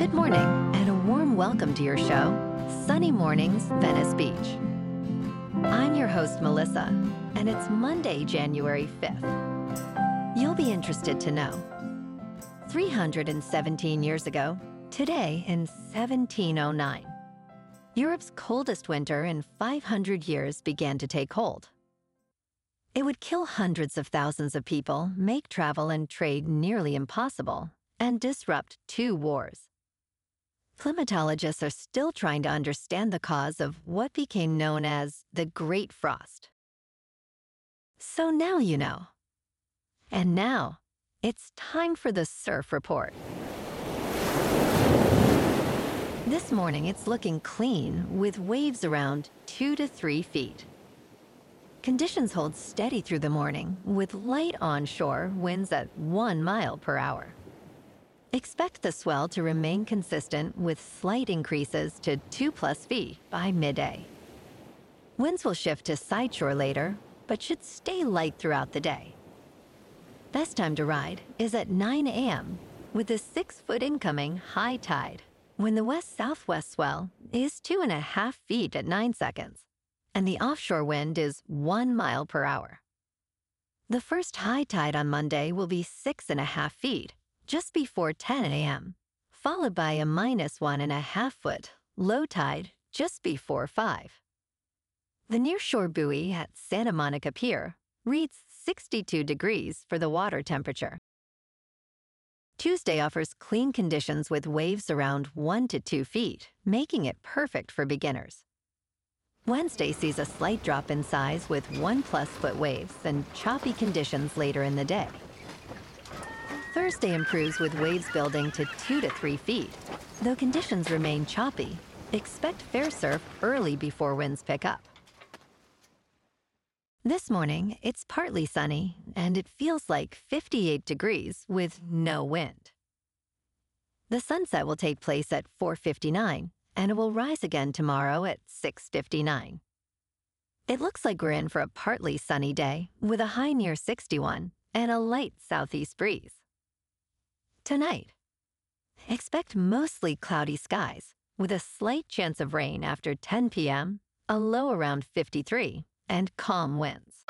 Good morning, and a warm welcome to your show, Sunny Mornings, Venice Beach. I'm your host, Melissa, and it's Monday, January 5th. You'll be interested to know. 317 years ago, today in 1709, Europe's coldest winter in 500 years began to take hold. It would kill hundreds of thousands of people, make travel and trade nearly impossible, and disrupt 2 wars. Climatologists are still trying to understand the cause of what became known as the Great Frost. So now you know. And now, it's time for the Surf Report. This morning, it's looking clean with waves around 2 to 3 feet. Conditions hold steady through the morning with light onshore winds at 1 mile per hour. Expect the swell to remain consistent with slight increases to 2+ feet by midday. Winds will shift to sideshore later, but should stay light throughout the day. Best time to ride is at 9 a.m. with a 6-foot incoming high tide, when the west-southwest swell is 2.5 feet at 9 seconds, and the offshore wind is 1 mile per hour. The first high tide on Monday will be 6.5 feet, just before 10 a.m., followed by a -1.5 foot low tide just before 5. The nearshore buoy at Santa Monica Pier reads 62 degrees for the water temperature. Tuesday offers clean conditions with waves around 1 to 2 feet, making it perfect for beginners. Wednesday sees a slight drop in size with 1+ foot waves and choppy conditions later in the day. Thursday improves with waves building to 2 to 3 feet. Though conditions remain choppy, expect fair surf early before winds pick up. This morning, it's partly sunny, and it feels like 58 degrees with no wind. The sunset will take place at 4:59, and it will rise again tomorrow at 6:59. It looks like we're in for a partly sunny day with a high near 61 and a light southeast breeze. Tonight, expect mostly cloudy skies with a slight chance of rain after 10 p.m., a low around 53, and calm winds.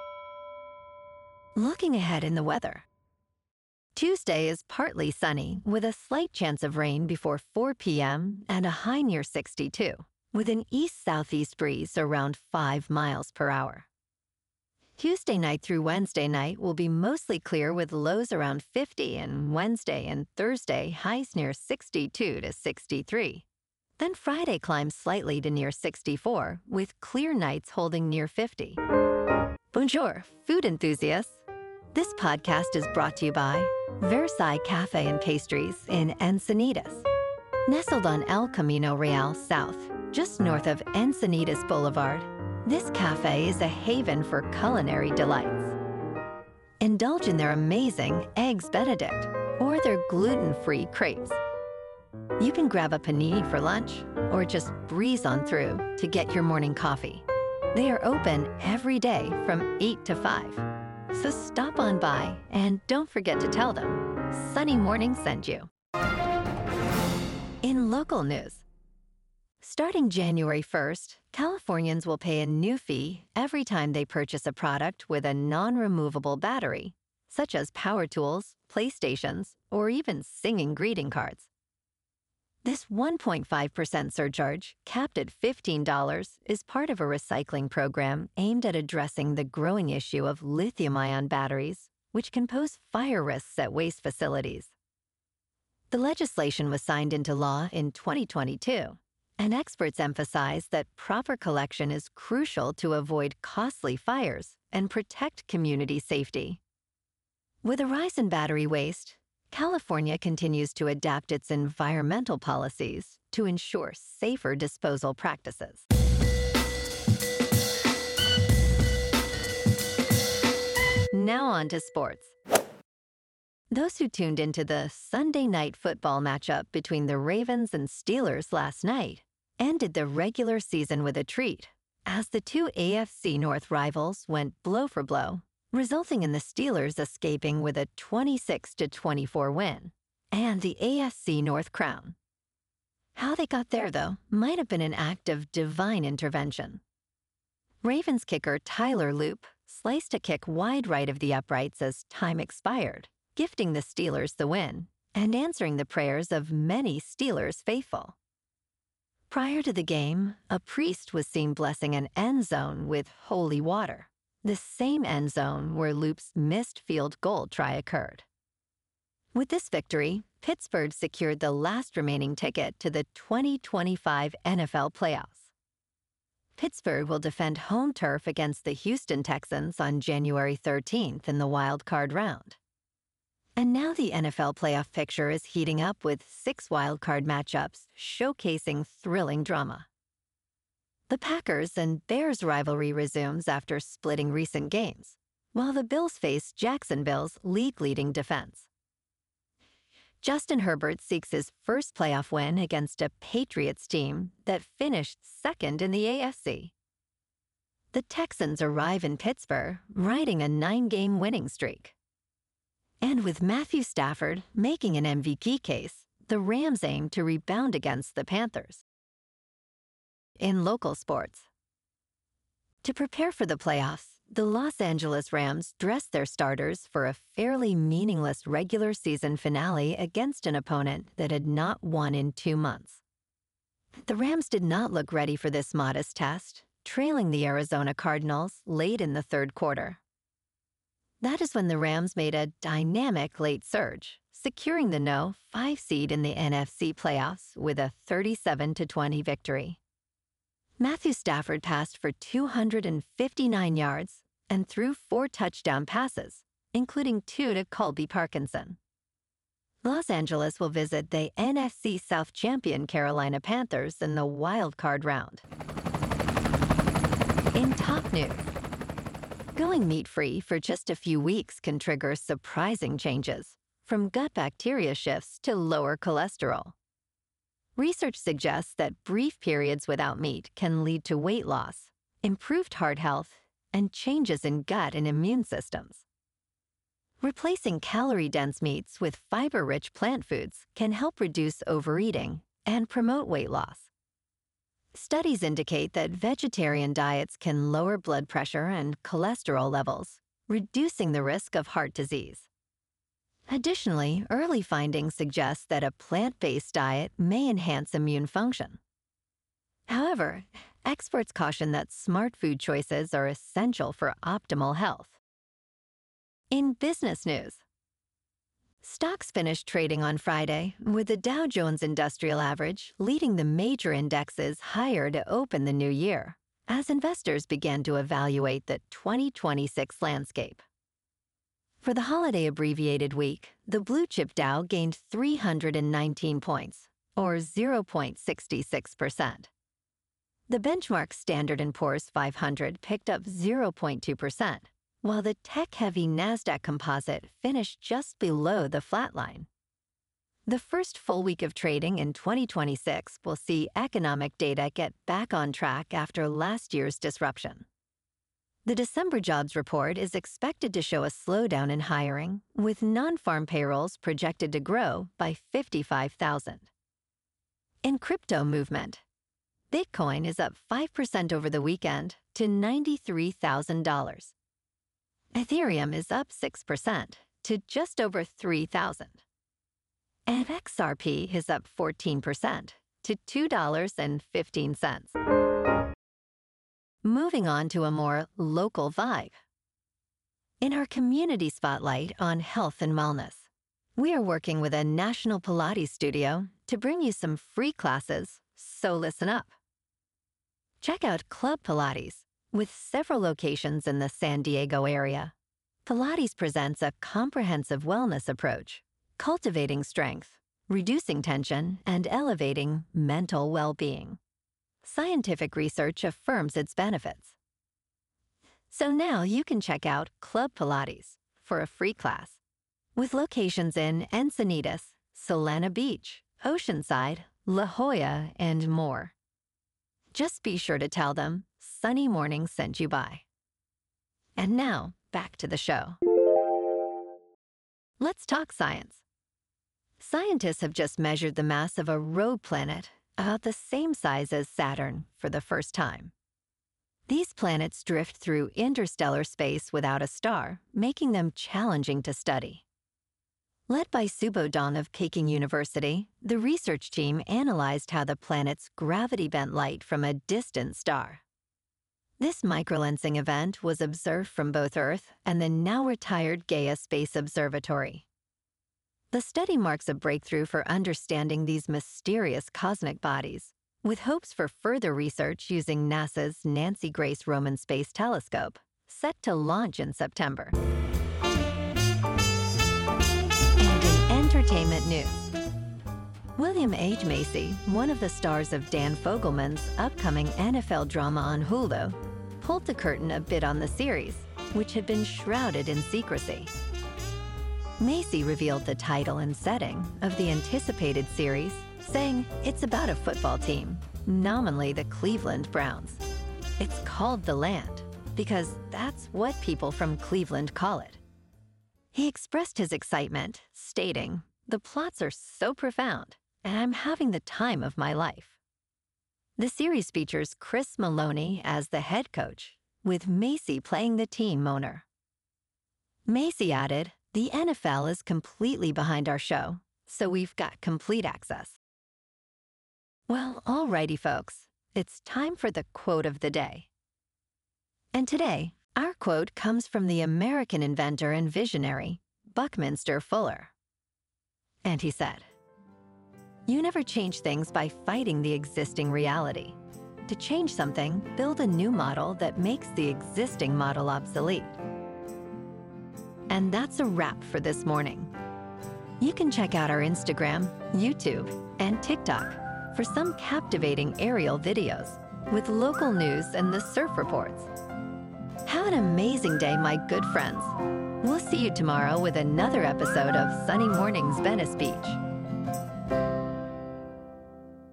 Looking ahead in the weather. Tuesday is partly sunny with a slight chance of rain before 4 p.m. and a high near 62, with an east-southeast breeze around 5 miles per hour. Tuesday night through Wednesday night will be mostly clear with lows around 50, and Wednesday and Thursday highs near 62 to 63. Then Friday climbs slightly to near 64, with clear nights holding near 50. Bonjour, food enthusiasts. This podcast is brought to you by Versailles Cafe and Pastries in Encinitas. Nestled on El Camino Real South, just north of Encinitas Boulevard, this cafe is a haven for culinary delights. Indulge in their amazing Eggs Benedict or their gluten-free crepes. You can grab a panini for lunch or just breeze on through to get your morning coffee. They are open every day from 8 to 5. So stop on by and don't forget to tell them Sunny Morning sent you. In local news, starting January 1st, Californians will pay a new fee every time they purchase a product with a non-removable battery, such as power tools, PlayStations, or even singing greeting cards. This 1.5% surcharge, capped at $15, is part of a recycling program aimed at addressing the growing issue of lithium-ion batteries, which can pose fire risks at waste facilities. The legislation was signed into law in 2022, and experts emphasize that proper collection is crucial to avoid costly fires and protect community safety. With a rise in battery waste, California continues to adapt its environmental policies to ensure safer disposal practices. Now on to sports. Those who tuned into the Sunday night football matchup between the Ravens and Steelers last night ended the regular season with a treat, as the 2 AFC North rivals went blow for blow, resulting in the Steelers escaping with a 26-24 win and the AFC North crown. How they got there, though, might have been an act of divine intervention. Ravens kicker Tyler Loop sliced a kick wide right of the uprights as time expired, gifting the Steelers the win and answering the prayers of many Steelers faithful. Prior to the game, a priest was seen blessing an end zone with holy water, the same end zone where Loop's missed field goal try occurred. With this victory, Pittsburgh secured the last remaining ticket to the 2025 NFL playoffs. Pittsburgh will defend home turf against the Houston Texans on January 13th in the wild card round. And now the NFL playoff picture is heating up with 6 wildcard matchups showcasing thrilling drama. The Packers and Bears rivalry resumes after splitting recent games, while the Bills face Jacksonville's league-leading defense. Justin Herbert seeks his first playoff win against a Patriots team that finished second in the AFC. The Texans arrive in Pittsburgh, riding a 9-game winning streak. And with Matthew Stafford making an MVP case, the Rams aim to rebound against the Panthers. In local sports, to prepare for the playoffs, the Los Angeles Rams dressed their starters for a fairly meaningless regular season finale against an opponent that had not won in 2 months. The Rams did not look ready for this modest test, trailing the Arizona Cardinals late in the third quarter. That is when the Rams made a dynamic late surge, securing the No. 5 seed in the NFC playoffs with a 37-20 victory. Matthew Stafford passed for 259 yards and threw 4 touchdown passes, including 2 to Colby Parkinson. Los Angeles will visit the NFC South champion Carolina Panthers in the wild card round. In top news, going meat-free for just a few weeks can trigger surprising changes, from gut bacteria shifts to lower cholesterol. Research suggests that brief periods without meat can lead to weight loss, improved heart health, and changes in gut and immune systems. Replacing calorie-dense meats with fiber-rich plant foods can help reduce overeating and promote weight loss. Studies indicate that vegetarian diets can lower blood pressure and cholesterol levels, reducing the risk of heart disease. Additionally, early findings suggest that a plant-based diet may enhance immune function. However, experts caution that smart food choices are essential for optimal health. In business news, stocks finished trading on Friday, with the Dow Jones Industrial Average leading the major indexes higher to open the new year, as investors began to evaluate the 2026 landscape. For the holiday abbreviated week, the blue chip Dow gained 319 points, or 0.66%. The benchmark Standard & Poor's 500 picked up 0.2%, while the tech-heavy NASDAQ composite finished just below the flatline. The first full week of trading in 2026 will see economic data get back on track after last year's disruption. The December jobs report is expected to show a slowdown in hiring, with non-farm payrolls projected to grow by 55,000. In crypto movement, Bitcoin is up 5% over the weekend to $93,000. Ethereum is up 6% to just over 3,000. And XRP is up 14% to $2.15. Moving on to a more local vibe. In our community spotlight on health and wellness, we are working with a national Pilates studio to bring you some free classes, so listen up. Check out Club Pilates, with several locations in the San Diego area. Pilates presents a comprehensive wellness approach, cultivating strength, reducing tension, and elevating mental well-being. Scientific research affirms its benefits. So now you can check out Club Pilates for a free class, with locations in Encinitas, Solana Beach, Oceanside, La Jolla, and more. Just be sure to tell them Sunny Morning sent you by. And now, back to the show. Let's talk science. Scientists have just measured the mass of a rogue planet about the same size as Saturn for the first time. These planets drift through interstellar space without a star, making them challenging to study. Led by Subodhon of Peking University, the research team analyzed how the planets gravity bent light from a distant star. This microlensing event was observed from both Earth and the now-retired Gaia Space Observatory. The study marks a breakthrough for understanding these mysterious cosmic bodies, with hopes for further research using NASA's Nancy Grace Roman Space Telescope, set to launch in September. And in entertainment news, William H. Macy, one of the stars of Dan Fogelman's upcoming NFL drama on Hulu, pulled the curtain a bit on the series, which had been shrouded in secrecy. Macy revealed the title and setting of the anticipated series, saying it's about a football team, nominally the Cleveland Browns. It's called The Land because that's what people from Cleveland call it. He expressed his excitement, stating, "The plots are so profound, and I'm having the time of my life." The series features Chris Maloney as the head coach, with Macy playing the team owner. Macy added, "The NFL is completely behind our show, so we've got complete access." Well, alrighty, folks. It's time for the quote of the day. And today, our quote comes from the American inventor and visionary, Buckminster Fuller. And he said, "You never change things by fighting the existing reality. To change something, build a new model that makes the existing model obsolete." And that's a wrap for this morning. You can check out our Instagram, YouTube, and TikTok for some captivating aerial videos with local news and the surf reports. Have an amazing day, my good friends. We'll see you tomorrow with another episode of Sunny Mornings Venice Beach.